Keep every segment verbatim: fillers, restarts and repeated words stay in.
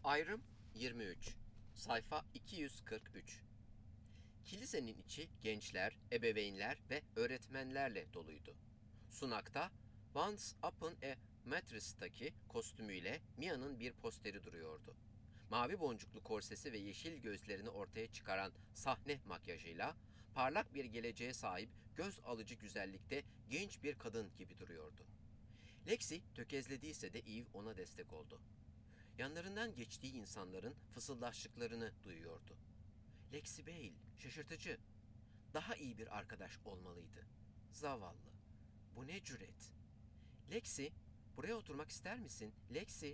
Ayrım yirmi üç. Sayfa iki yüz kırk üç. Kilisenin içi gençler, ebeveynler ve öğretmenlerle doluydu. Sunakta Once Upon a Mattress'taki kostümüyle Mia'nın bir posteri duruyordu. Mavi boncuklu korsesi ve yeşil gözlerini ortaya çıkaran sahne makyajıyla parlak bir geleceğe sahip göz alıcı güzellikte genç bir kadın gibi duruyordu. Lexi tökezlediyse de Eve ona destek oldu. Yanlarından geçtiği insanların fısıldaştıklarını duyuyordu. Lexi Bale, şaşırtıcı. Daha iyi bir arkadaş olmalıydı. Zavallı. Bu ne cüret. Lexi, buraya oturmak ister misin? Lexi.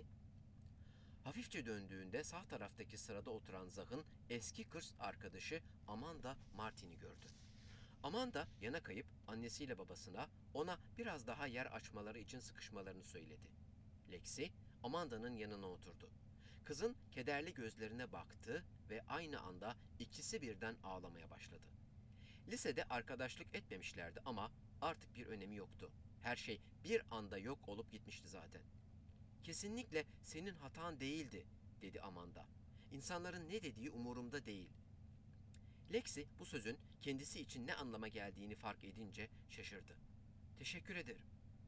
Hafifçe döndüğünde sağ taraftaki sırada oturan Zach'ın eski kız arkadaşı Amanda Martin'i gördü. Amanda yana kayıp annesiyle babasına ona biraz daha yer açmaları için sıkışmalarını söyledi. Lexi, Amanda'nın yanına oturdu. Kızın kederli gözlerine baktı ve aynı anda ikisi birden ağlamaya başladı. Lisede arkadaşlık etmemişlerdi ama artık bir önemi yoktu. Her şey bir anda yok olup gitmişti zaten. "Kesinlikle senin hatan değildi," dedi Amanda. "İnsanların ne dediği umurumda değil." Lexi bu sözün kendisi için ne anlama geldiğini fark edince şaşırdı. "Teşekkür ederim."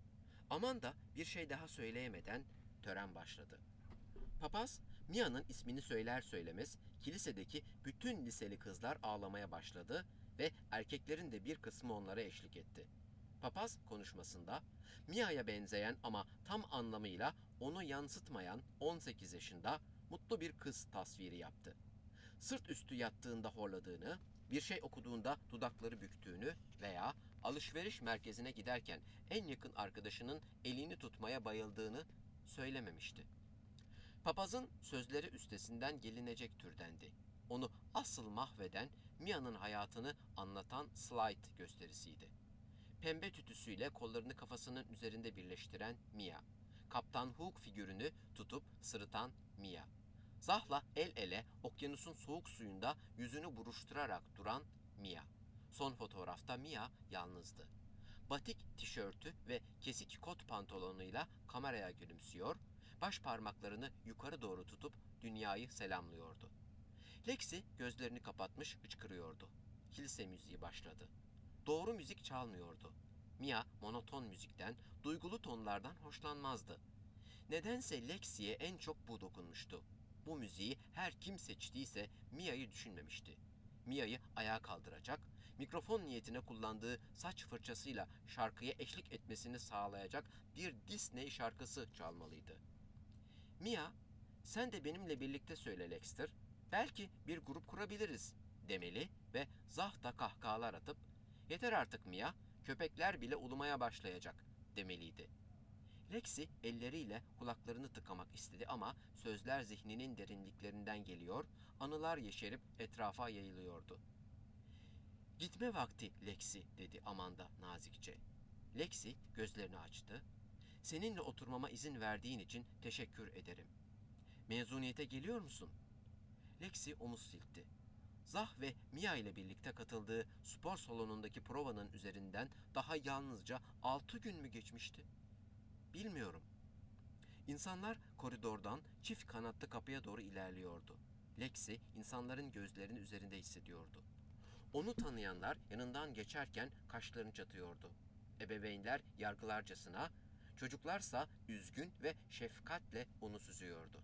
Amanda bir şey daha söyleyemeden tören başladı. Papaz, Mia'nın ismini söyler söylemez kilisedeki bütün liseli kızlar ağlamaya başladı ve erkeklerin de bir kısmı onlara eşlik etti. Papaz konuşmasında Mia'ya benzeyen ama tam anlamıyla onu yansıtmayan on sekiz yaşında mutlu bir kız tasviri yaptı. Sırt üstü yattığında horladığını, bir şey okuduğunda dudakları büktüğünü veya alışveriş merkezine giderken en yakın arkadaşının elini tutmaya bayıldığını söylememişti. Papazın sözleri üstesinden gelinecek türdendi. Onu asıl mahveden Mia'nın hayatını anlatan slide gösterisiydi. Pembe tütüsüyle kollarını kafasının üzerinde birleştiren Mia. Kaptan Hook figürünü tutup sırıtan Mia. Zah'la el ele okyanusun soğuk suyunda yüzünü buruşturarak duran Mia. Son fotoğrafta Mia yalnızdı. Batik tişörtü ve kesik kot pantolonuyla kameraya gülümsüyor, baş parmaklarını yukarı doğru tutup dünyayı selamlıyordu. Lexi gözlerini kapatmış hıçkırıyordu. Kilise müziği başladı. Doğru müzik çalmıyordu. Mia monoton müzikten, duygulu tonlardan hoşlanmazdı. Nedense Lexi'ye en çok bu dokunmuştu. Bu müziği her kim seçtiyse Mia'yı düşünmemişti. Mia'yı ayağa kaldıracak, mikrofon niyetine kullandığı saç fırçasıyla şarkıya eşlik etmesini sağlayacak bir Disney şarkısı çalmalıydı. Mia, "Sen de benimle birlikte söyle Lexter, belki bir grup kurabiliriz," demeli ve Zah da kahkahalar atıp "Yeter artık Mia, köpekler bile ulumaya başlayacak," demeliydi. Lexi elleriyle kulaklarını tıkamak istedi ama sözler zihninin derinliklerinden geliyor, anılar yeşerip etrafa yayılıyordu. "Gitme vakti Lexi," dedi Amanda nazikçe. Lexi gözlerini açtı. "Seninle oturmama izin verdiğin için teşekkür ederim. Mezuniyete geliyor musun?" Lexi omuz silkti. Zah ve Mia ile birlikte katıldığı spor salonundaki provanın üzerinden daha yalnızca altı gün mü geçmişti? "Bilmiyorum." İnsanlar koridordan çift kanatlı kapıya doğru ilerliyordu. Lexi insanların gözlerinin üzerinde hissediyordu. Onu tanıyanlar yanından geçerken kaşlarını çatıyordu. Ebeveynler yargılarcasına, çocuklarsa üzgün ve şefkatle onu süzüyordu.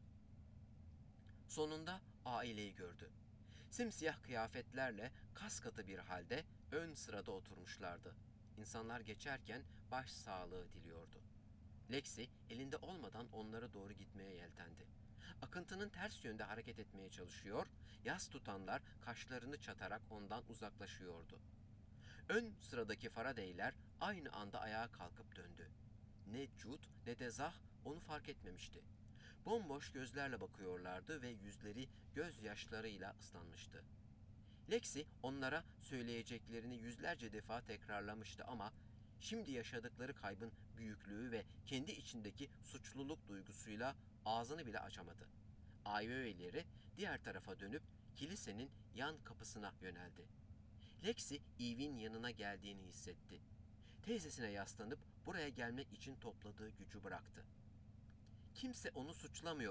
Sonunda aileyi gördü. Simsiyah kıyafetlerle kaskatı bir halde ön sırada oturmuşlardı. İnsanlar geçerken baş sağlığı diliyordu. Lexi elinde olmadan onlara doğru gitmeye yeltendi. Akıntının ters yönde hareket etmeye çalışıyor, yas tutanlar kaşlarını çatarak ondan uzaklaşıyordu. Ön sıradaki Faraday'ler aynı anda ayağa kalkıp döndü. Ne Jude ne de Zah onu fark etmemişti. Bomboş gözlerle bakıyorlardı ve yüzleri gözyaşlarıyla ıslanmıştı. Lexi onlara söyleyeceklerini yüzlerce defa tekrarlamıştı ama şimdi yaşadıkları kaybın büyüklüğü ve kendi içindeki suçluluk duygusuyla ağzını bile açamadı. Aile üyeleri diğer tarafa dönüp kilisenin yan kapısına yöneldi. Lexi Eve'in yanına geldiğini hissetti. Teyzesine yaslanıp buraya gelmek için topladığı gücü bıraktı. "Kimse onu suçlamıyor,"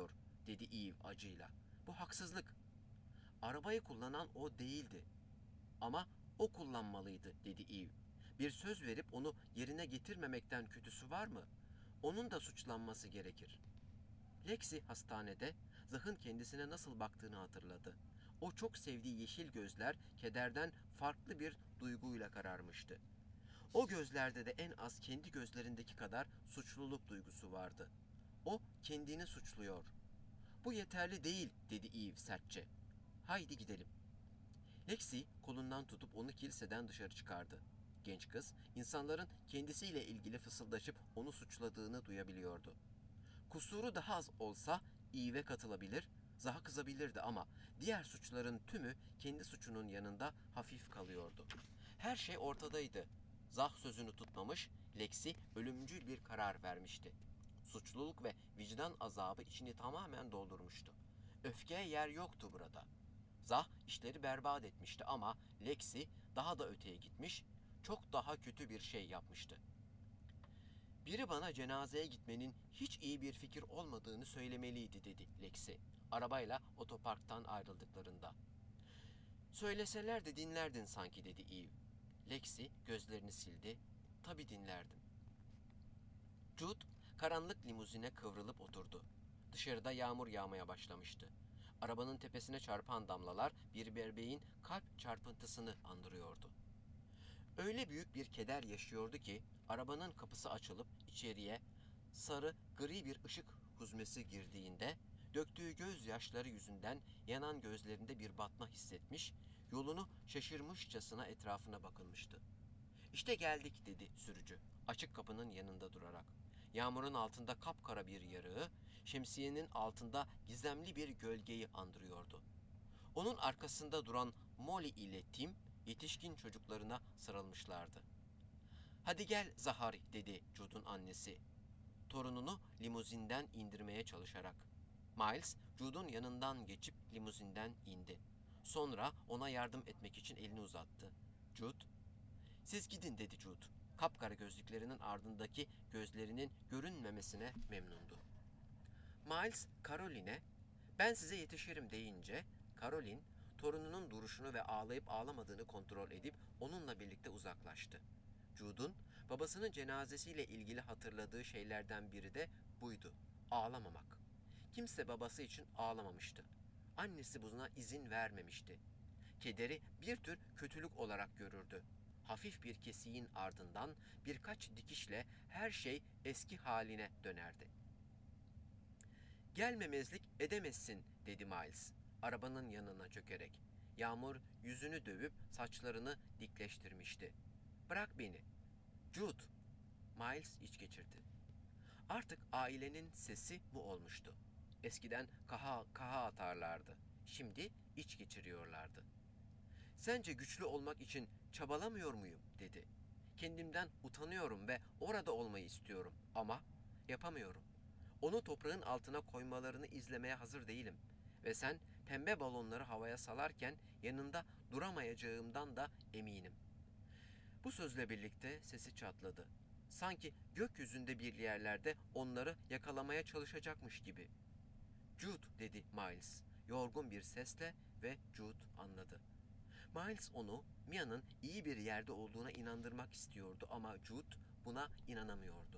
dedi Eve acıyla. Bu haksızlık. Arabayı kullanan o değildi. Ama o kullanmalıydı, dedi Eve. Bir söz verip onu yerine getirmemekten kötüsü var mı? Onun da suçlanması gerekir. Lexi hastanede Zah'ın kendisine nasıl baktığını hatırladı. O çok sevdiği yeşil gözler kederden farklı bir duyguyla kararmıştı. O gözlerde de en az kendi gözlerindeki kadar suçluluk duygusu vardı. O kendini suçluyor. Bu yeterli değil, dedi Eve sertçe. Haydi gidelim. Lexi kolundan tutup onu kiliseden dışarı çıkardı. Genç kız, insanların kendisiyle ilgili fısıldaşıp onu suçladığını duyabiliyordu. Kusuru daha az olsa Eve'e katılabilir, Zah'a kızabilirdi ama diğer suçların tümü kendi suçunun yanında hafif kalıyordu. Her şey ortadaydı. Zah sözünü tutmamış, Lexi ölümcül bir karar vermişti. Suçluluk ve vicdan azabı içini tamamen doldurmuştu. Öfkeye yer yoktu burada. Zah işleri berbat etmişti ama Lexi daha da öteye gitmiş, çok daha kötü bir şey yapmıştı. Biri bana cenazeye gitmenin hiç iyi bir fikir olmadığını söylemeliydi, dedi Lexi, arabayla otoparktan ayrıldıklarında. Söyleseler de dinlerdin sanki, dedi Eve. Lexi gözlerini sildi. Tabii dinlerdim. Jude karanlık limuzine kıvrılıp oturdu. Dışarıda yağmur yağmaya başlamıştı. Arabanın tepesine çarpan damlalar bir bebeğin kalp çarpıntısını andırıyordu. Öyle büyük bir keder yaşıyordu ki arabanın kapısı açılıp içeriye sarı gri bir ışık huzmesi girdiğinde döktüğü gözyaşları yüzünden yanan gözlerinde bir batma hissetmiş, yolunu şaşırmışçasına etrafına bakılmıştı. İşte geldik, dedi sürücü açık kapının yanında durarak. Yağmurun altında kapkara bir yarığı, şemsiyenin altında gizemli bir gölgeyi andırıyordu. Onun arkasında duran Molly ile Tim, yetişkin çocuklarına sarılmışlardı. Hadi gel Zahari, dedi Jude'un annesi, torununu limuzinden indirmeye çalışarak. Miles, Jude'un yanından geçip limuzinden indi. Sonra ona yardım etmek için elini uzattı. Jude, siz gidin, dedi Jude. Kapkara gözlüklerinin ardındaki gözlerinin görünmemesine memnundu. Miles, Caroline'e ben size yetişirim deyince, Caroline, torununun duruşunu ve ağlayıp ağlamadığını kontrol edip onunla birlikte uzaklaştı. Jude'un babasının cenazesiyle ilgili hatırladığı şeylerden biri de buydu. Ağlamamak. Kimse babası için ağlamamıştı. Annesi buna izin vermemişti. Kederi bir tür kötülük olarak görürdü. Hafif bir kesiğin ardından birkaç dikişle her şey eski haline dönerdi. Gelmemezlik edemezsin, dedi Miles, arabanın yanına çökerek. Yağmur yüzünü dövüp saçlarını dikleştirmişti. Bırak beni. Jude. Miles iç geçirdi. Artık ailenin sesi bu olmuştu. Eskiden kaha kaha atarlardı. Şimdi iç geçiriyorlardı. Sence güçlü olmak için çabalamıyor muyum, dedi. Kendimden utanıyorum ve orada olmayı istiyorum ama yapamıyorum. Onu toprağın altına koymalarını izlemeye hazır değilim. Ve sen pembe balonları havaya salarken yanında duramayacağımdan da eminim. Bu sözle birlikte sesi çatladı. Sanki gökyüzünde bir yerlerde onları yakalamaya çalışacakmış gibi. Jude, dedi Miles, yorgun bir sesle ve Jude anladı. Miles onu Mia'nın iyi bir yerde olduğuna inandırmak istiyordu ama Jude buna inanamıyordu.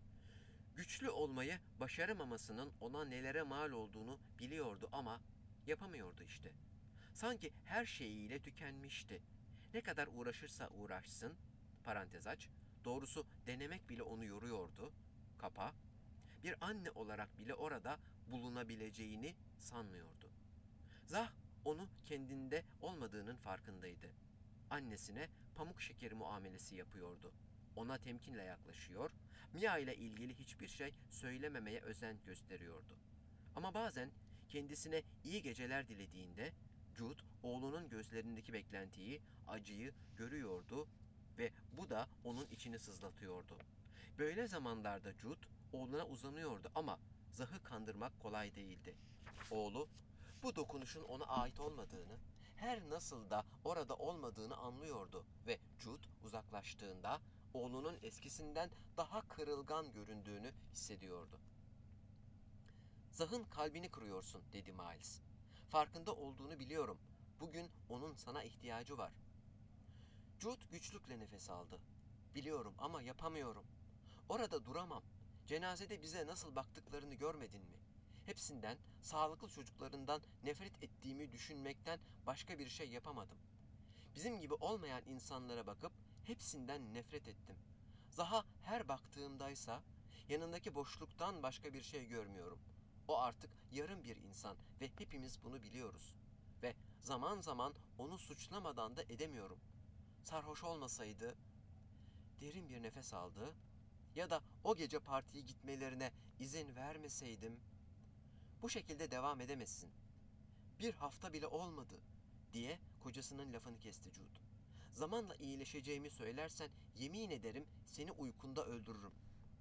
Güçlü olmayı başaramamasının ona nelere mal olduğunu biliyordu ama yapamıyordu işte. Sanki her şeyiyle tükenmişti. Ne kadar uğraşırsa uğraşsın, parantez aç, doğrusu denemek bile onu yoruyordu, kapa, bir anne olarak bile orada bulunabileceğini sanmıyordu. Zah onu kendinde olmadığının farkındaydı. Annesine pamuk şekeri muamelesi yapıyordu. Ona temkinle yaklaşıyor, Mia ile ilgili hiçbir şey söylememeye özen gösteriyordu. Ama bazen kendisine iyi geceler dilediğinde Jude oğlunun gözlerindeki beklentiyi, acıyı görüyordu ve bu da onun içini sızlatıyordu. Böyle zamanlarda Jude oğluna uzanıyordu ama Zah'ı kandırmak kolay değildi. Oğlu bu dokunuşun ona ait olmadığını, her nasıl da orada olmadığını anlıyordu ve Jude uzaklaştığında oğlunun eskisinden daha kırılgan göründüğünü hissediyordu. Zah'ın kalbini kırıyorsun, dedi Miles. Farkında olduğunu biliyorum. Bugün onun sana ihtiyacı var. Jude güçlükle nefes aldı. Biliyorum ama yapamıyorum. Orada duramam. Cenazede bize nasıl baktıklarını görmedin mi? Hepsinden, sağlıklı çocuklarından nefret ettiğimi düşünmekten başka bir şey yapamadım. Bizim gibi olmayan insanlara bakıp hepsinden nefret ettim. Zah'a her baktığımdaysa yanındaki boşluktan başka bir şey görmüyorum. O artık yarım bir insan ve hepimiz bunu biliyoruz. Ve zaman zaman onu suçlamadan da edemiyorum. Sarhoş olmasaydı, derin bir nefes aldı, ya da o gece partiye gitmelerine izin vermeseydim, bu şekilde devam edemezsin. Bir hafta bile olmadı, diye kocasının lafını kesti Jude. Zamanla iyileşeceğimi söylersen yemin ederim seni uykunda öldürürüm.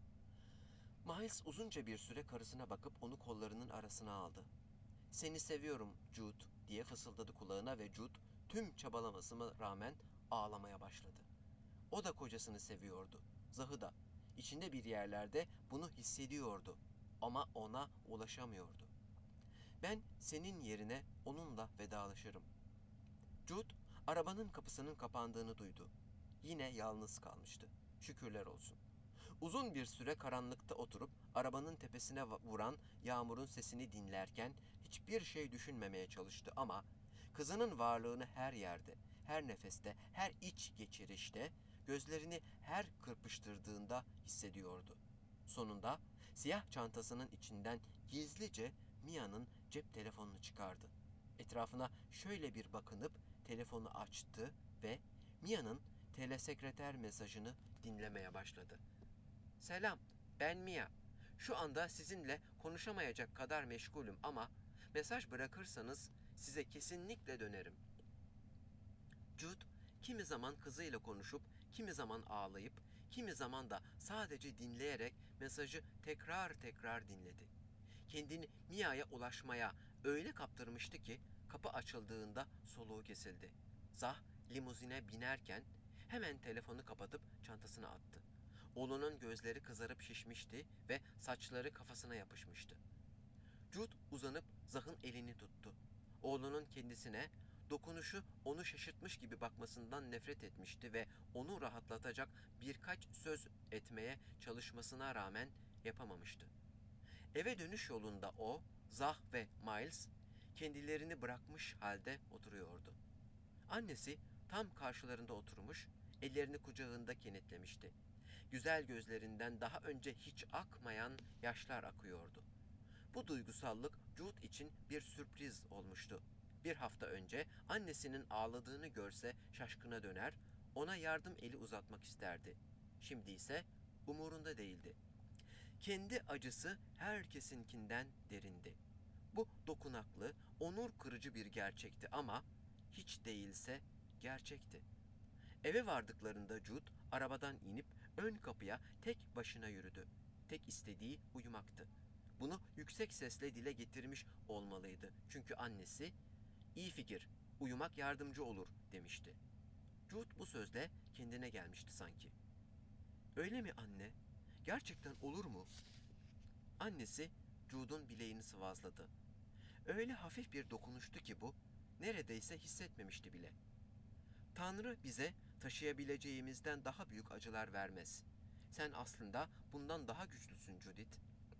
Miles uzunca bir süre karısına bakıp onu kollarının arasına aldı. Seni seviyorum Jude, diye fısıldadı kulağına ve Jude tüm çabalamasına rağmen ağlamaya başladı. O da kocasını seviyordu. Zahı da. İçinde bir yerlerde bunu hissediyordu ama ona ulaşamıyordu. Ben senin yerine onunla vedalaşırım. Jude arabanın kapısının kapandığını duydu. Yine yalnız kalmıştı. Şükürler olsun. Uzun bir süre karanlıkta oturup arabanın tepesine vuran yağmurun sesini dinlerken hiçbir şey düşünmemeye çalıştı ama kızının varlığını her yerde, her nefeste, her iç geçirişte, gözlerini her kırpıştırdığında hissediyordu. Sonunda siyah çantasının içinden gizlice Mia'nın cep telefonunu çıkardı. Etrafına şöyle bir bakınıp telefonu açtı ve Mia'nın telesekreter mesajını dinlemeye başladı. Selam, ben Mia. Şu anda sizinle konuşamayacak kadar meşgulüm ama mesaj bırakırsanız size kesinlikle dönerim. Jude kimi zaman kızıyla konuşup, kimi zaman ağlayıp, kimi zaman da sadece dinleyerek mesajı tekrar tekrar dinledi. Kendini Mia'ya ulaşmaya öyle kaptırmıştı ki kapı açıldığında soluğu kesildi. Zah limuzine binerken hemen telefonu kapatıp çantasına attı. Oğlunun gözleri kızarıp şişmişti ve saçları kafasına yapışmıştı. Jude uzanıp Zah'ın elini tuttu. Oğlunun kendisine, dokunuşu onu şaşırtmış gibi bakmasından nefret etmişti ve onu rahatlatacak birkaç söz etmeye çalışmasına rağmen yapamamıştı. Eve dönüş yolunda o, Zah ve Miles kendilerini bırakmış halde oturuyordu. Annesi tam karşılarında oturmuş, ellerini kucağında kenetlemişti. Güzel gözlerinden daha önce hiç akmayan yaşlar akıyordu. Bu duygusallık Jude için bir sürpriz olmuştu. Bir hafta önce annesinin ağladığını görse şaşkına döner, ona yardım eli uzatmak isterdi. Şimdi ise umurunda değildi. Kendi acısı herkesinkinden derindi. Bu dokunaklı, onur kırıcı bir gerçekti ama hiç değilse gerçekti. Eve vardıklarında Jude arabadan inip ön kapıya tek başına yürüdü. Tek istediği uyumaktı. Bunu yüksek sesle dile getirmiş olmalıydı. Çünkü annesi, "İyi fikir, uyumak yardımcı olur," demişti. Jude bu sözle kendine gelmişti sanki. "Öyle mi anne? Gerçekten olur mu?" Annesi Jude'un bileğini sıvazladı. Öyle hafif bir dokunuştu ki bu, neredeyse hissetmemişti bile. Tanrı bize taşıyabileceğimizden daha büyük acılar vermez. Sen aslında bundan daha güçlüsün Judith.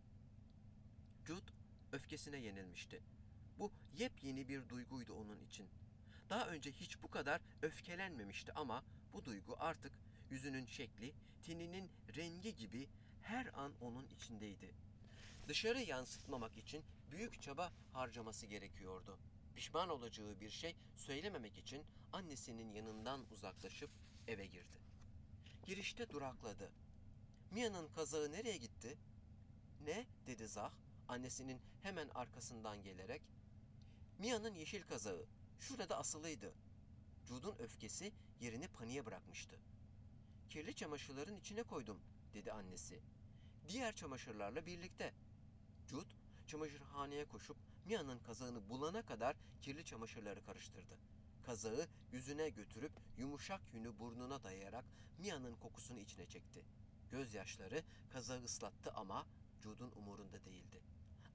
Jude öfkesine yenilmişti. Bu yepyeni bir duyguydu onun için. Daha önce hiç bu kadar öfkelenmemişti ama bu duygu artık yüzünün şekli, teninin rengi gibi her an onun içindeydi. Dışarı yansıtmamak için büyük çaba harcaması gerekiyordu. Pişman olacağı bir şey söylememek için annesinin yanından uzaklaşıp eve girdi. Girişte durakladı. "Mia'nın kazağı nereye gitti?" "Ne?" dedi Zah, annesinin hemen arkasından gelerek. "Mia'nın yeşil kazağı. Şurada asılıydı." Jude'un öfkesi yerini paniğe bırakmıştı. "Kirli çamaşırların içine koydum," dedi annesi. "Diğer çamaşırlarla birlikte." Jude çamaşırhaneye koşup Mia'nın kazağını bulana kadar kirli çamaşırları karıştırdı. Kazağı yüzüne götürüp yumuşak yünü burnuna dayayarak Mia'nın kokusunu içine çekti. Gözyaşları kazağı ıslattı ama Jude'un umurunda değildi.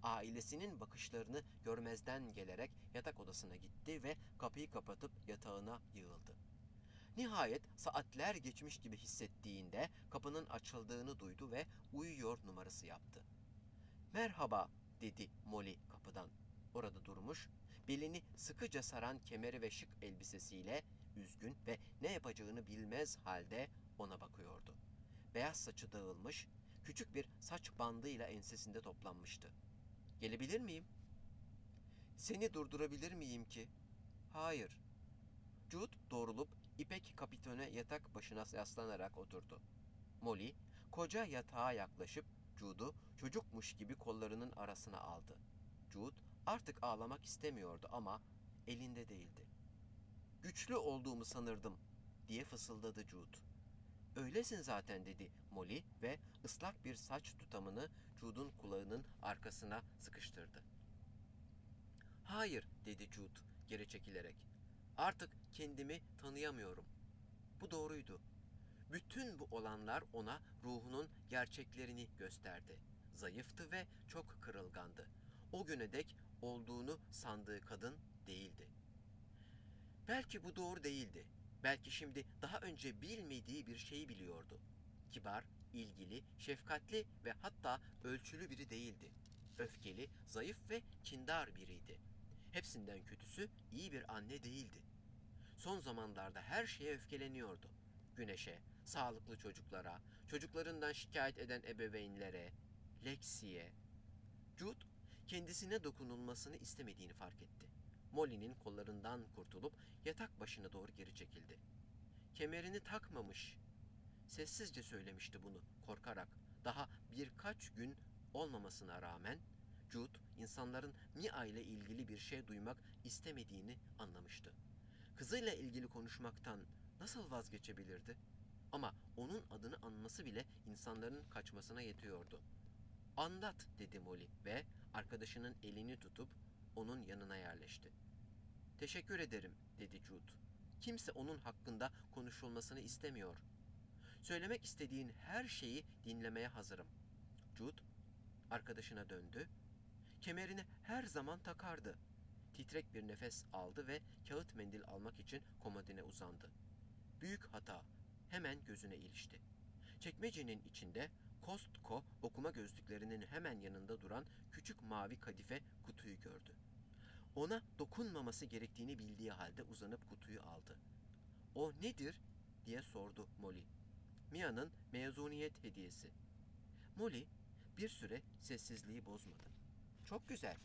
Ailesinin bakışlarını görmezden gelerek yatak odasına gitti ve kapıyı kapatıp yatağına yığıldı. Nihayet saatler geçmiş gibi hissettiğinde kapının açıldığını duydu ve uyuyor numarası yaptı. "Merhaba," dedi Molly kapıdan. Orada durmuş, belini sıkıca saran kemeri ve şık elbisesiyle üzgün ve ne yapacağını bilmez halde ona bakıyordu. Beyaz saçı dağılmış, küçük bir saç bandıyla ensesinde toplanmıştı. "Gelebilir miyim?" "Seni durdurabilir miyim ki?" "Hayır." Jude doğrulup ipek kapitone yatak başına yaslanarak oturdu. Molly, koca yatağa yaklaşıp Jude'u çocukmuş gibi kollarının arasına aldı. Jude artık ağlamak istemiyordu ama elinde değildi. "Güçlü olduğumu sanırdım," diye fısıldadı Jude. "Öylesin zaten," dedi Molly ve ıslak bir saç tutamını Jude'un kulağının arkasına sıkıştırdı. "Hayır," dedi Jude geri çekilerek. "Artık kendimi tanıyamıyorum." Bu doğruydu. Bütün bu olanlar ona ruhunun gerçeklerini gösterdi. Zayıftı ve çok kırılgandı. O güne dek olduğunu sandığı kadın değildi. Belki bu doğru değildi. Belki şimdi daha önce bilmediği bir şeyi biliyordu. Kibar, ilgili, şefkatli ve hatta ölçülü biri değildi. Öfkeli, zayıf ve kindar biriydi. Hepsinden kötüsü iyi bir anne değildi. Son zamanlarda her şeye öfkeleniyordu. Güneşe, sağlıklı çocuklara, çocuklarından şikayet eden ebeveynlere, Lexi'ye. Jude kendisine dokunulmasını istemediğini fark etti. Molly'nin kollarından kurtulup yatak başına doğru geri çekildi. "Kemerini takmamış." Sessizce söylemişti bunu korkarak. Daha birkaç gün olmamasına rağmen Jude insanların Mia ile ilgili bir şey duymak istemediğini anlamıştı. Kızıyla ilgili konuşmaktan nasıl vazgeçebilirdi? Ama onun adını anması bile insanların kaçmasına yetiyordu. "Anlat," dedi Molly ve arkadaşının elini tutup onun yanına yerleşti. "Teşekkür ederim," dedi Jude. "Kimse onun hakkında konuşulmasını istemiyor. Söylemek istediğin her şeyi dinlemeye hazırım." Jude arkadaşına döndü. Kemerini her zaman takardı. Titrek bir nefes aldı ve kağıt mendil almak için komodine uzandı. Büyük hata. Hemen gözüne ilişti. Çekmecenin içinde Costco okuma gözlüklerinin hemen yanında duran küçük mavi kadife kutuyu gördü. Ona dokunmaması gerektiğini bildiği halde uzanıp kutuyu aldı. "O nedir?" diye sordu Molly. "Mia'nın mezuniyet hediyesi." Molly bir süre sessizliği bozmadı. "Çok güzel."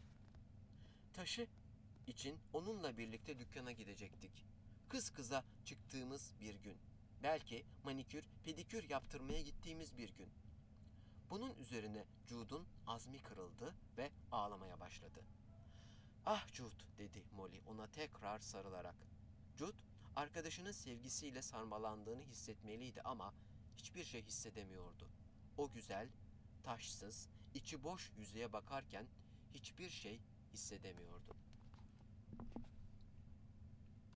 Taşı için onunla birlikte dükkana gidecektik. Kız kıza çıktığımız bir gün. Belki manikür, pedikür yaptırmaya gittiğimiz bir gün. Bunun üzerine Jude'un azmi kırıldı ve ağlamaya başladı. "Ah Jude," dedi Molly ona tekrar sarılarak. Jude, arkadaşının sevgisiyle sarmalandığını hissetmeliydi ama hiçbir şey hissedemiyordu. O güzel, taşsız, içi boş yüzeye bakarken hiçbir şey hissedemiyordu.